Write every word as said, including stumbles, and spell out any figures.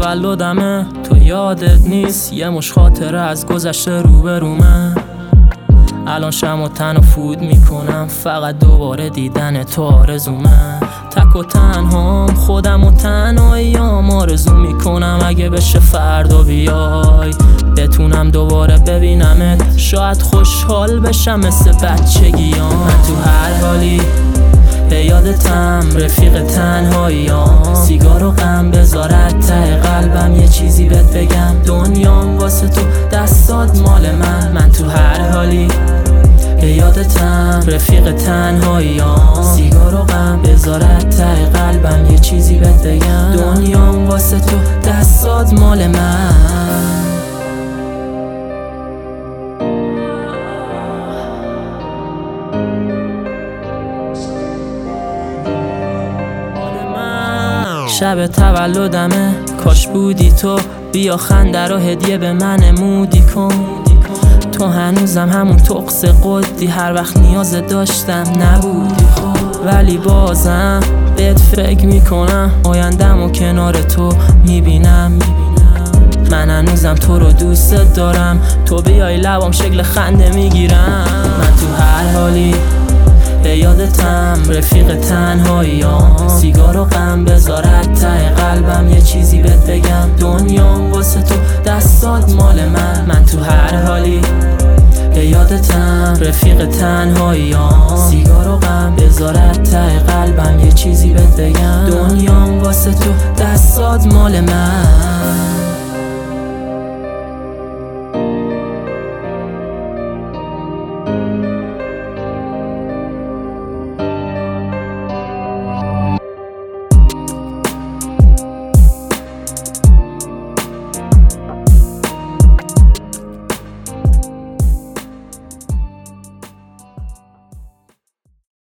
تولدمه، تو یادت نیست یه مش خاطره از گذشته روبرومه. الان شم و تن و فود میکنم، فقط دوباره دیدن تو آرزومه. تک و تنهام، خودم و تنهاییام آرزو میکنم اگه بشه فردا بیای، بتونم دوباره ببینمت، شاید خوشحال بشم مثل بچگیام. من تو هر حالی به یادتم، رفیق تنهاییام. سیگار و غم بذارد ته قلبم، یه چیزی بهت بگم، دنیام واسه تو، دستات مال من. من تو هر حالی به یادتم، رفیق تنهاییام. سیگار و غم بذارد ته قلبم، یه چیزی بهت بگم، دنیام واسه تو، دستات مال من. شب تولدمه، کاش بودی تو، بیا خنده رو هدیه به من مودی کن. تو هنوزم همون تقص قدی، هر وقت نیاز داشتم نبودی خب، ولی بازم بهت فکر میکنم، آیندم و کنار تو میبینم. من هنوزم تو رو دوست دارم، تو بیای لبام شکل خنده میگیرم. من تو هر حالی به یادتم، رفیق تنهاییام. سیگار و غم بذارد ته قلبم، یه چیزی بهت بگم، دنیام واسه تو، دستات مال من. من تو هر حالی به یادتم، رفیق تنهاییام. سیگار و غم بذارد ته قلبم، یه چیزی بهت بگم، دنیام واسه تو، دستات مال من.